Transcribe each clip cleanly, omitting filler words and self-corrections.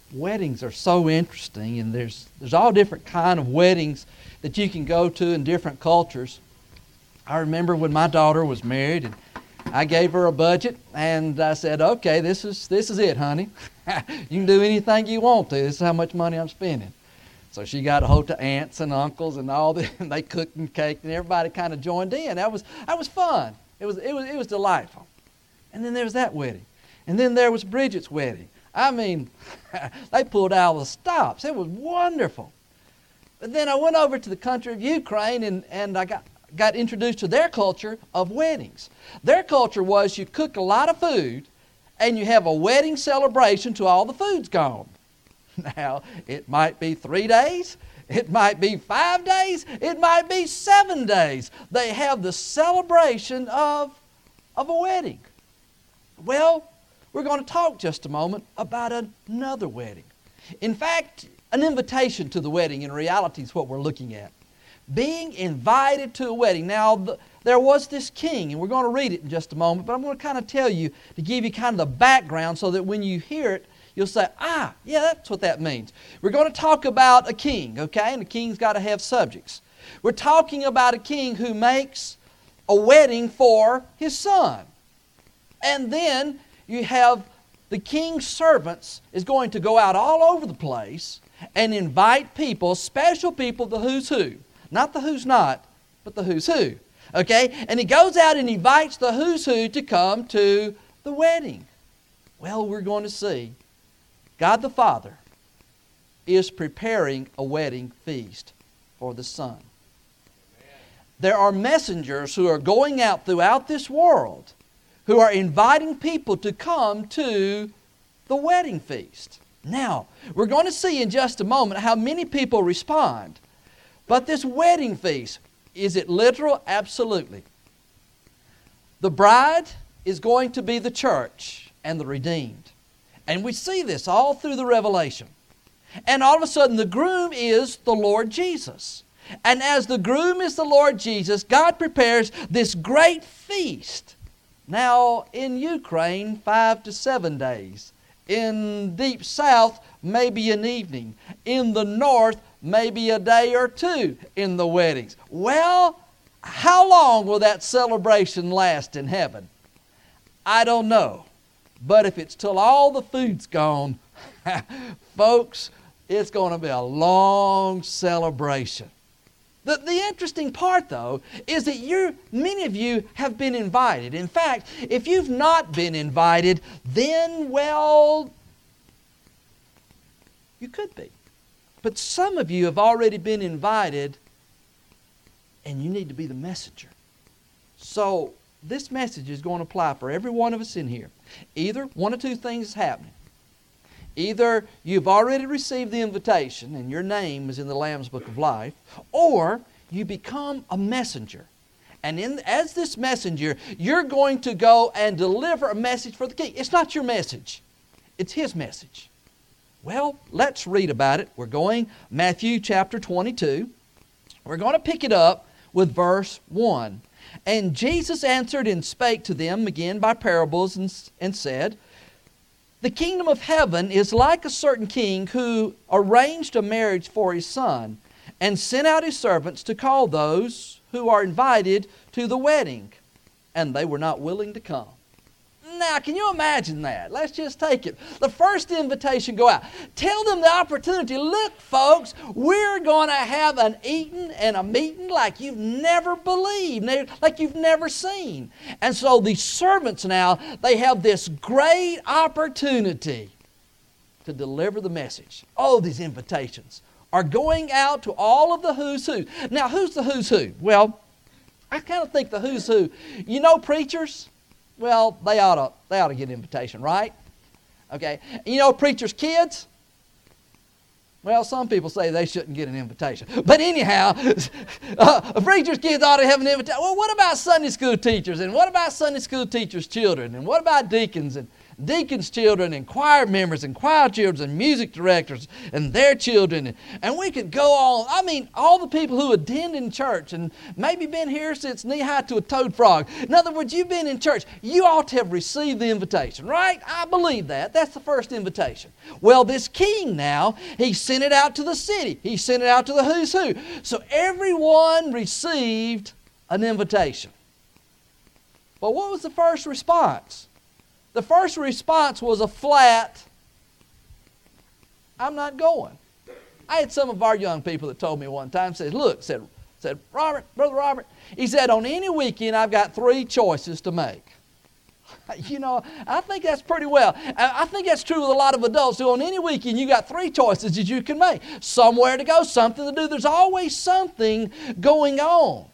Weddings are so interesting, and there's all different kind of weddings that you can go to in different cultures. I remember when my daughter was married, and I gave her a budget, and I said, okay, this is it, honey. You can do anything you want to. This is how much money I'm spending. So she got a hold of aunts and uncles and all that, and they cooked and caked, and everybody kind of joined in. That was fun. It was delightful. And then there was that wedding. And then there was Bridget's wedding. I mean, they pulled out all the stops. It was wonderful. But then I went over to the country of Ukraine, and I got introduced to their culture of weddings. Their culture was you cook a lot of food, and you have a wedding celebration till all the food's gone. Now, it might be 3 days. It might be 5 days. It might be 7 days. They have the celebration of a wedding. Well, we're going to talk just a moment about another wedding. In fact, an invitation to the wedding in reality is what we're looking at. Being invited to a wedding. Now, there was this king, and we're going to read it in just a moment, but I'm going to kind of tell you to give you kind of the background so that when you hear it, you'll say, yeah, that's what that means. We're going to talk about a king, okay? And the king's got to have subjects. We're talking about a king who makes a wedding for his son. And then you have the king's servants is going to go out all over the place and invite people, special people, the who's who. Not the who's not, but the who's who. Okay? And he goes out and invites the who's who to come to the wedding. Well, we're going to see God the Father is preparing a wedding feast for the Son. There are messengers who are going out throughout this world who are inviting people to come to the wedding feast. Now, we're going to see in just a moment how many people respond. But this wedding feast, is it literal? Absolutely. The bride is going to be the church and the redeemed. And we see this all through the Revelation. And all of a sudden, the groom is the Lord Jesus. And as the groom is the Lord Jesus, God prepares this great feast. Now, in Ukraine, 5 to 7 days. In deep south, maybe an evening. In the north, maybe a day or two in the weddings. Well, how long will that celebration last in heaven? I don't know. But if it's till all the food's gone, folks, it's going to be a long celebration. The interesting part, though, is that many of you have been invited. In fact, if you've not been invited, then, well, you could be. But some of you have already been invited, and you need to be the messenger. So this message is going to apply for every one of us in here. Either one of two things is happening. Either you've already received the invitation and your name is in the Lamb's Book of Life, or you become a messenger. And as this messenger, you're going to go and deliver a message for the king. It's not your message. It's his message. Well, let's read about it. We're going Matthew chapter 22. We're going to pick it up with verse 1. And Jesus answered and spake to them again by parables and said, The kingdom of heaven is like a certain king who arranged a marriage for his son and sent out his servants to call those who are invited to the wedding. And they were not willing to come. Now, can you imagine that? Let's just take it. The first invitation go out. Tell them the opportunity. Look, folks, we're going to have an eating and a meeting like you've never believed, like you've never seen. And so these servants now, they have this great opportunity to deliver the message. Oh, these invitations are going out to all of the who's who. Now, who's the who's who? Well, I kind of think the who's who. You know preachers? Well, they ought to get an invitation, right? Okay. You know preachers' kids? Well, some people say they shouldn't get an invitation. But anyhow, preachers' kids ought to have an invitation. Well, what about Sunday school teachers? And what about Sunday school teachers' children? And what about deacons? And deacons' children and choir members and choir children and music directors and their children. And we could go on. I mean, all the people who attend in church and maybe been here since knee-high to a toad frog. In other words, you've been in church. You ought to have received the invitation, right? I believe that. That's the first invitation. Well, this king now, he sent it out to the city. He sent it out to the who's who. So everyone received an invitation. But what was the first response? The first response was a flat, I'm not going. I had some of our young people that told me one time, said, Brother Robert, he said, on any weekend I've got 3 choices to make. You know, I think that's pretty well. I think that's true with a lot of adults who on any weekend you got 3 choices that you can make. Somewhere to go, something to do. There's always something going on.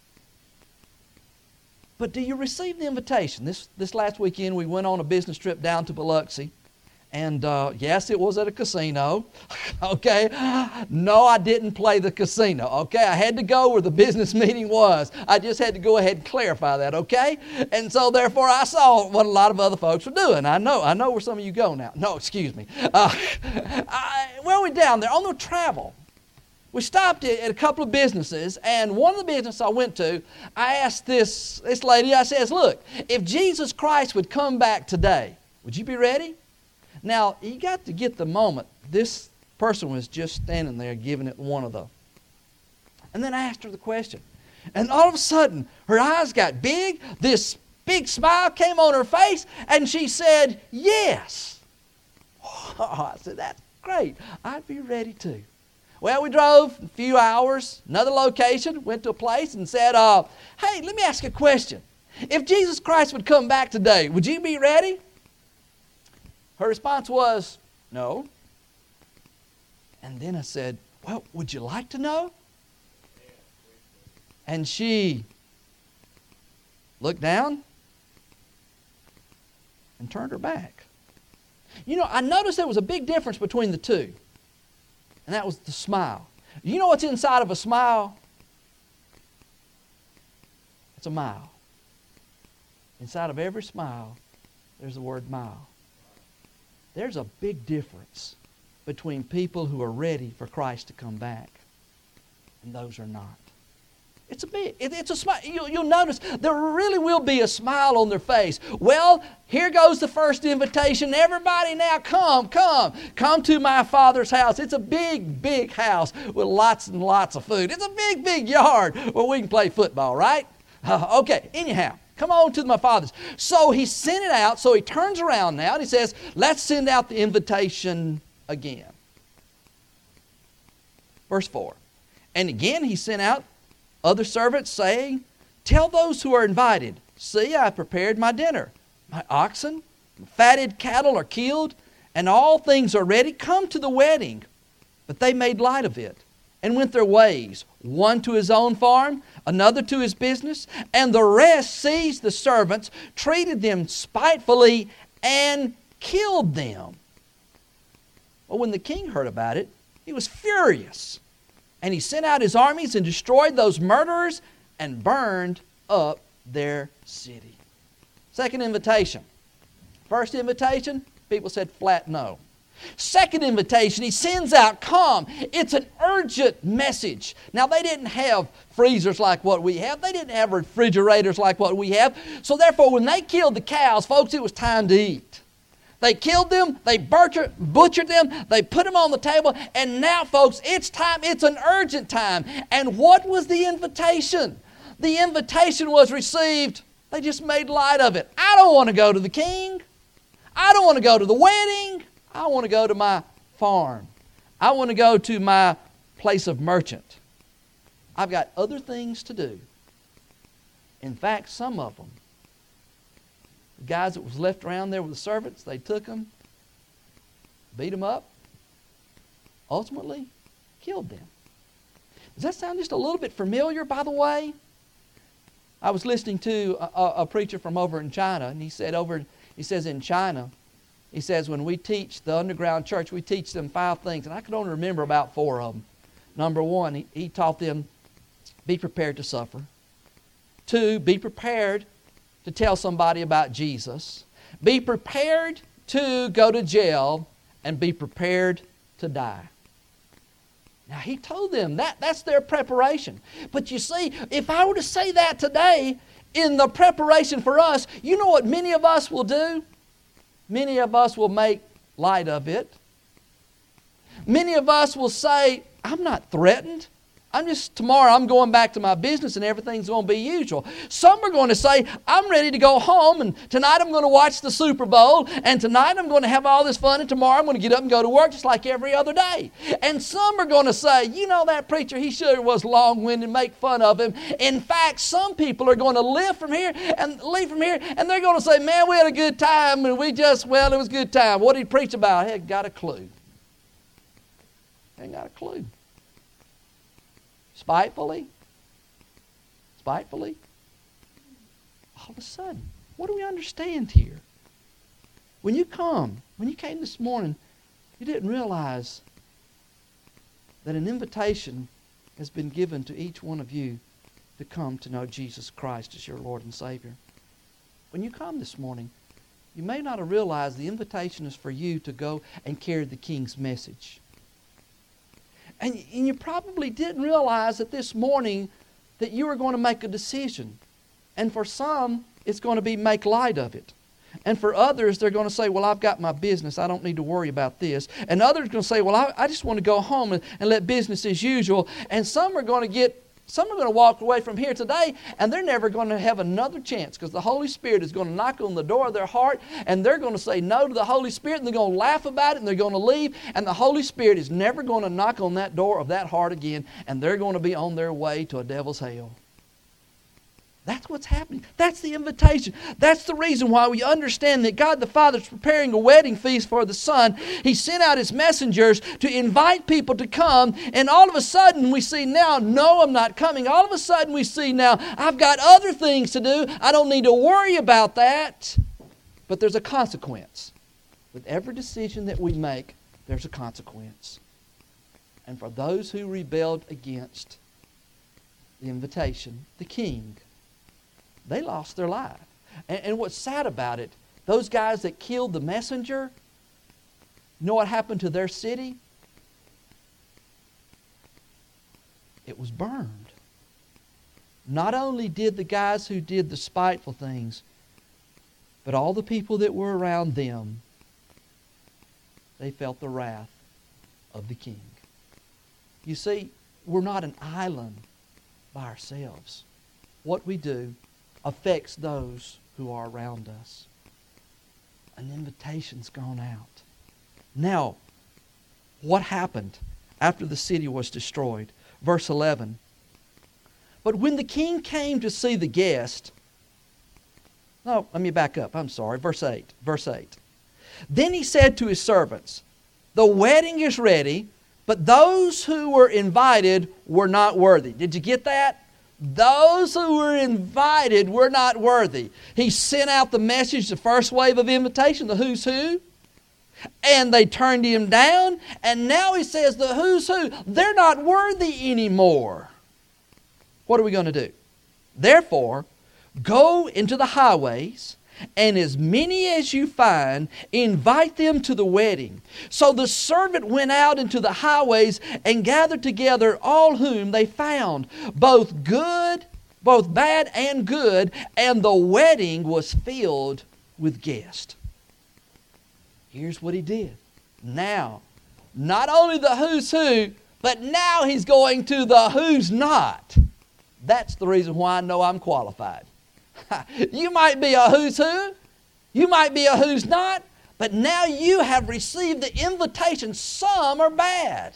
But do you receive the invitation? This last weekend we went on a business trip down to Biloxi. And yes, it was at a casino. Okay? No, I didn't play the casino. Okay? I had to go where the business meeting was. I just had to go ahead and clarify that. Okay? And so therefore I saw what a lot of other folks were doing. I know where some of you go now. No, excuse me. Well, we're down there on the travel. We stopped at a couple of businesses, and one of the businesses I went to, I asked this lady, I says, look, if Jesus Christ would come back today, would you be ready? Now, you got to get the moment. This person was just standing there giving it one of the. And then I asked her the question. And all of a sudden, her eyes got big. This big smile came on her face, and she said, yes. Oh, I said, that's great. I'd be ready too. Well, we drove a few hours, another location, went to a place and said, hey, let me ask you a question. If Jesus Christ would come back today, would you be ready? Her response was, no. And then I said, well, would you like to know? And she looked down and turned her back. You know, I noticed there was a big difference between the two. And that was the smile. You know what's inside of a smile? It's a mile. Inside of every smile, there's the word mile. There's a big difference between people who are ready for Christ to come back and those who are not. It's a smile. You'll notice there really will be a smile on their face. Well, here goes the first invitation. Everybody now come to my Father's house. It's a big, big house with lots and lots of food. It's a big, big yard where we can play football, right? Okay, anyhow, come on to my Father's. So he sent it out, so he turns around now and he says, let's send out the invitation again. Verse 4. And again he sent out other servants, saying, tell those who are invited, see, I prepared my dinner. My oxen, fatted cattle are killed, and all things are ready. Come to the wedding. But they made light of it and went their ways, one to his own farm, another to his business, and the rest seized the servants, treated them spitefully, and killed them. Well, when the king heard about it, he was furious. And he sent out his armies and destroyed those murderers and burned up their city. Second invitation. First invitation, people said flat no. Second invitation, he sends out, come. It's an urgent message. Now, they didn't have freezers like what we have. They didn't have refrigerators like what we have. So therefore, when they killed the cows, folks, it was time to eat. They killed them, they butchered them, they put them on the table, and now, folks, it's time, it's an urgent time. And what was the invitation? The invitation was received, they just made light of it. I don't want to go to the king. I don't want to go to the wedding. I want to go to my farm. I want to go to my place of merchant. I've got other things to do. In fact, some of them, the guys that was left around there with the servants, they took them, beat them up, ultimately killed them. Does that sound just a little bit familiar, by the way? I was listening to a preacher from over in China, and he says in China, he says when we teach the underground church, we teach them 5 things, and I can only remember about 4 of them. Number 1, he taught them, be prepared to suffer. 2, be prepared to tell somebody about Jesus. Be prepared to go to jail and be prepared to die. Now, he told them that's their preparation. But you see, if I were to say that today in the preparation for us, you know what many of us will do? Many of us will make light of it. Many of us will say, I'm not threatened. Tomorrow I'm going back to my business and everything's going to be usual. Some are going to say, I'm ready to go home and tonight I'm going to watch the Super Bowl and tonight I'm going to have all this fun and tomorrow I'm going to get up and go to work just like every other day. And some are going to say, you know that preacher, he sure was long-winded, make fun of him. In fact, some people are going to leave from here and they're going to say, man, we had a good time and it was a good time. What did he preach about? I hadn't got a clue. Ain't got a clue. Spitefully, all of a sudden, what do we understand here? When you came this morning, you didn't realize that an invitation has been given to each one of you to come to know Jesus Christ as your Lord and Savior. When you come this morning, you may not have realized the invitation is for you to go and carry the King's message. And you probably didn't realize that this morning that you were going to make a decision. And for some, it's going to be make light of it. And for others, they're going to say, well, I've got my business. I don't need to worry about this. And others are going to say, well, I just want to go home and let business as usual. And some are going to walk away from here today and they're never going to have another chance because the Holy Spirit is going to knock on the door of their heart and they're going to say no to the Holy Spirit and they're going to laugh about it and they're going to leave and the Holy Spirit is never going to knock on that door of that heart again and they're going to be on their way to a devil's hell. That's what's happening. That's the invitation. That's the reason why we understand that God the Father is preparing a wedding feast for the Son. He sent out His messengers to invite people to come, and all of a sudden we see now, no, I'm not coming. All of a sudden we see now, I've got other things to do. I don't need to worry about that. But there's a consequence. With every decision that we make, there's a consequence. And for those who rebelled against the invitation, the King, they lost their life. And what's sad about it, those guys that killed the messenger, you know what happened to their city? It was burned. Not only did the guys who did the spiteful things, but all the people that were around them, they felt the wrath of the King. You see, we're not an island by ourselves. What we do affects those who are around us. An invitation's gone out. Now, what happened after the city was destroyed? Verse 11. But when the king came to see the guest, no, let me back up. I'm sorry. Verse 8. Then he said to his servants, the wedding is ready, but those who were invited were not worthy. Did you get that? Those who were invited were not worthy. He sent out the message, the first wave of invitation, the who's who, and they turned him down. And now he says the who's who, they're not worthy anymore. What are we going to do? Therefore, go into the highways, and as many as you find, invite them to the wedding. So the servant went out into the highways and gathered together all whom they found, both bad and good, and the wedding was filled with guests. Here's what he did. Now, not only the who's who, but now he's going to the who's not. That's the reason why I know I'm qualified. You might be a who's who, you might be a who's not, but now you have received the invitation. Some are bad.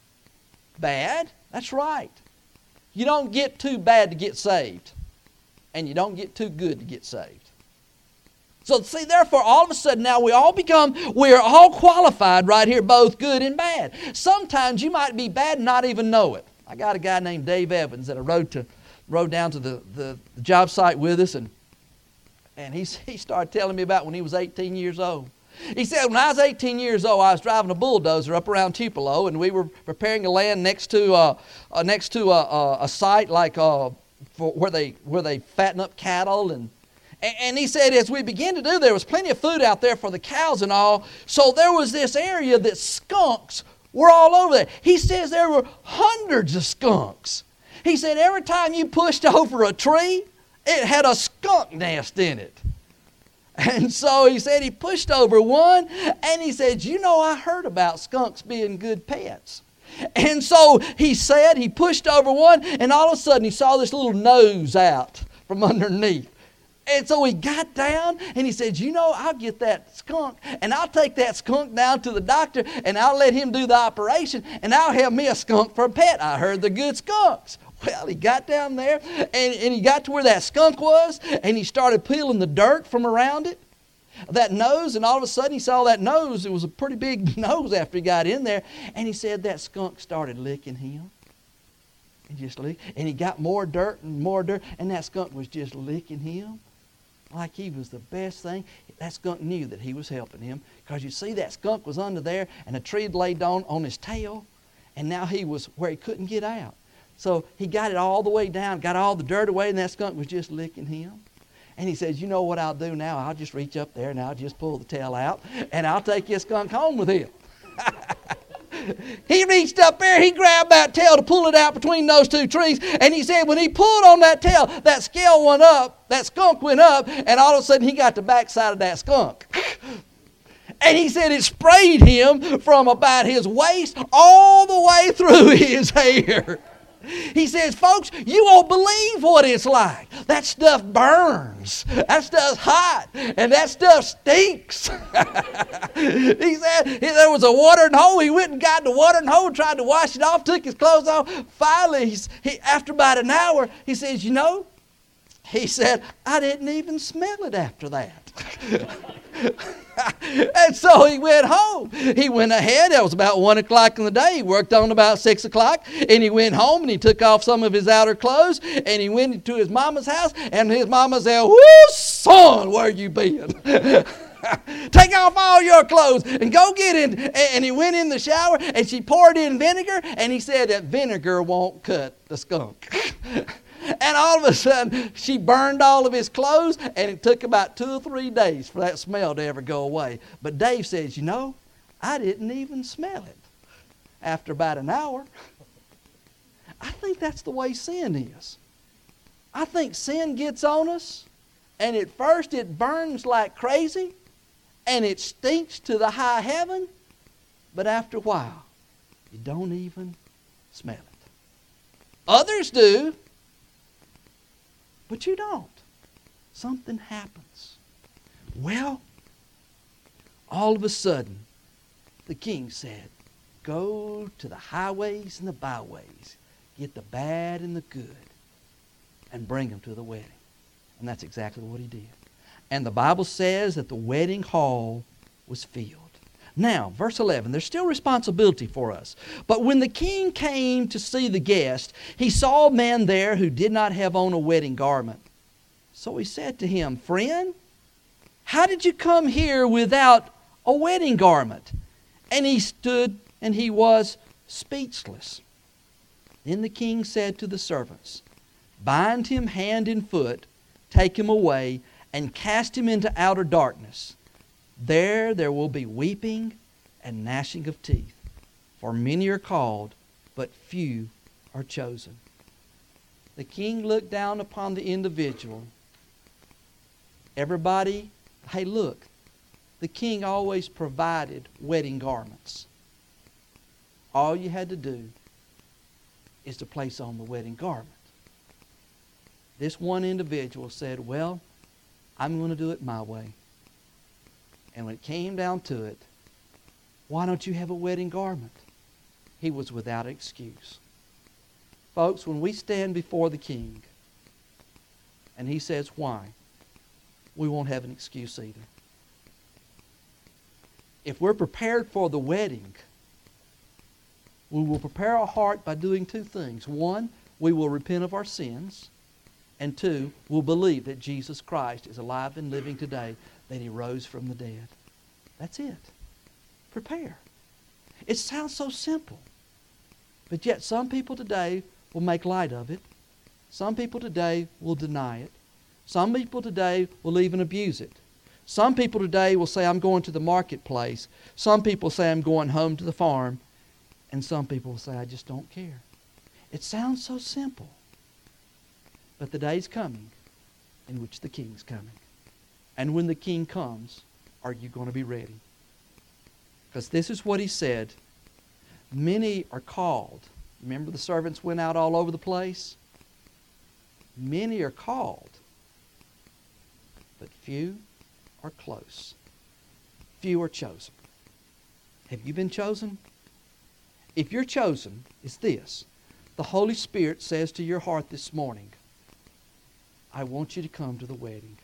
Bad? That's right. You don't get too bad to get saved, and you don't get too good to get saved. So see, therefore, all of a sudden now we're all qualified right here, both good and bad. Sometimes you might be bad and not even know it. I got a guy named Dave Evans that I rode down to the job site with us, and he started telling me about when he was 18 years old. He said, when I was 18 years old, I was driving a bulldozer up around Tupelo, and we were preparing to land next to a site like for where they fatten up cattle, And he said, as we began to do, there was plenty of food out there for the cows and all. So there was this area that skunks were all over there. He says there were hundreds of skunks. He said every time you pushed over a tree, it had a skunk nest in it. And so he said he pushed over one, and he said, you know, I heard about skunks being good pets. And so he said he pushed over one, and all of a sudden he saw this little nose out from underneath. And so he got down and he said, you know, I'll get that skunk and I'll take that skunk down to the doctor and I'll let him do the operation and I'll have me a skunk for a pet. I heard they're good skunks. Well, he got down there and he got to where that skunk was and he started peeling the dirt from around it, that nose, and all of a sudden he saw that nose. It was a pretty big nose after he got in there. And he said that skunk started licking him. And he got more dirt, and that skunk was just licking him like he was the best thing. That skunk knew that he was helping him, because you see that skunk was under there and a tree had laid down on his tail, and now he was where he couldn't get out. So he got it all the way down, got all the dirt away, and that skunk was just licking him. And he says, you know what I'll do now? I'll just reach up there and I'll just pull the tail out and I'll take this skunk home with him. He reached up there, he grabbed that tail to pull it out between those two trees, and he said when he pulled on that tail, that scale went up, that skunk went up, and all of a sudden he got the backside of that skunk. And he said it sprayed him from about his waist all the way through his hair. He says, folks, you won't believe what it's like. That stuff burns. That stuff's hot. And that stuff stinks. He said there was a watering hole. He went and got the watering hole, tried to wash it off, took his clothes off. Finally, after about an hour, he says, you know, he said, I didn't even smell it after that. And so he went home. He went ahead. It was about 1 o'clock in the day. He worked on about 6 o'clock. And he went home and he took off some of his outer clothes. And he went into his mama's house. And his mama said, whoo, son, where you been? Take off all your clothes and go get in. And he went in the shower and she poured in vinegar. And he said that vinegar won't cut the skunk. And all of a sudden, she burned all of his clothes, and it took about 2 or 3 days for that smell to ever go away. But Dave says, you know, I didn't even smell it after about an hour. I think that's the way sin is. I think sin gets on us, and at first it burns like crazy, and it stinks to the high heaven, but after a while, you don't even smell it. Others do. But you don't. Something happens. Well, all of a sudden, the king said, go to the highways and the byways, get the bad and the good, and bring them to the wedding. And that's exactly what he did. And the Bible says that the wedding hall was filled. Now, verse 11, there's still responsibility for us. But when the king came to see the guest, he saw a man there who did not have on a wedding garment. So he said to him, friend, how did you come here without a wedding garment? And he stood and he was speechless. Then the king said to the servants, bind him hand and foot, take him away, and cast him into outer darkness. There will be weeping and gnashing of teeth. For many are called, but few are chosen. The king looked down upon the individual. Everybody, hey look, the king always provided wedding garments. All you had to do is to place on the wedding garment. This one individual said, well, I'm going to do it my way. And when it came down to it, why don't you have a wedding garment? He was without excuse. Folks, when we stand before the king and he says why, we won't have an excuse either. If we're prepared for the wedding, we will prepare our heart by doing 2 things. 1, we will repent of our sins. And 2, we'll believe that Jesus Christ is alive and living today, that he rose from the dead. That's it. Prepare. It sounds so simple. But yet some people today will make light of it. Some people today will deny it. Some people today will even abuse it. Some people today will say, I'm going to the marketplace. Some people say, I'm going home to the farm. And some people will say, I just don't care. It sounds so simple. But the day's coming in which the King's coming. And when the King comes, are you going to be ready? Because this is what he said. Many are called. Remember the servants went out all over the place? Many are called, but few are close. Few are chosen. Have you been chosen? If you're chosen, it's this. The Holy Spirit says to your heart this morning, I want you to come to the wedding.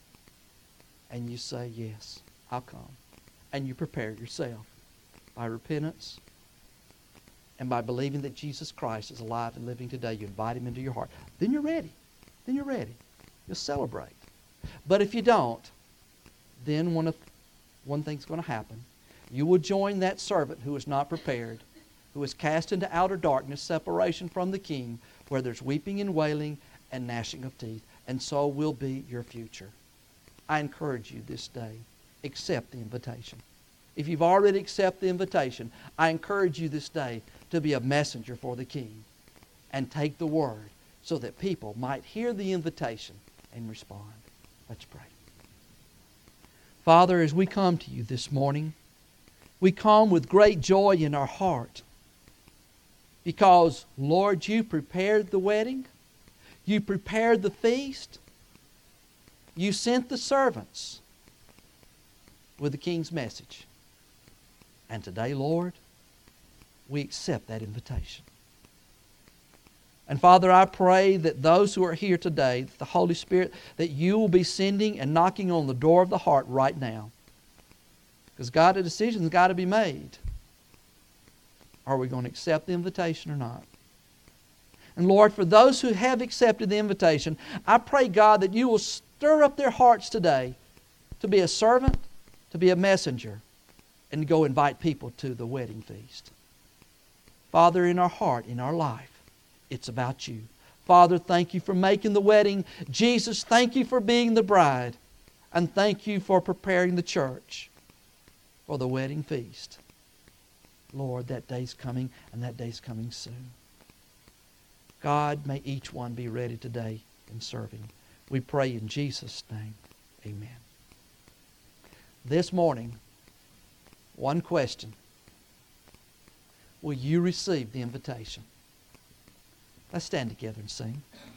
And you say, yes, I'll come. And you prepare yourself by repentance and by believing that Jesus Christ is alive and living today. You invite Him into your heart. Then you're ready. Then you're ready. You'll celebrate. But if you don't, then one thing's going to happen. You will join that servant who is not prepared, who is cast into outer darkness, separation from the King, where there's weeping and wailing and gnashing of teeth. And so will be your future. I encourage you this day, accept the invitation. If you've already accepted the invitation, I encourage you this day to be a messenger for the King and take the word so that people might hear the invitation and respond. Let's pray. Father, as we come to you this morning, we come with great joy in our heart because, Lord, you prepared the wedding. You prepared the feast. You sent the servants with the King's message. And today, Lord, we accept that invitation. And Father, I pray that those who are here today, that the Holy Spirit, that you will be sending and knocking on the door of the heart right now. Because God, a decision's got to be made. Are we going to accept the invitation or not? And Lord, for those who have accepted the invitation, I pray, God, that you will stir up their hearts today to be a servant, to be a messenger, and to go invite people to the wedding feast. Father, in our heart, in our life, it's about you. Father, thank you for making the wedding. Jesus, thank you for being the bride. And thank you for preparing the church for the wedding feast. Lord, that day's coming, and that day's coming soon. God, may each one be ready today in serving. We pray in Jesus' name. Amen. This morning, one question. Will you receive the invitation? Let's stand together and sing.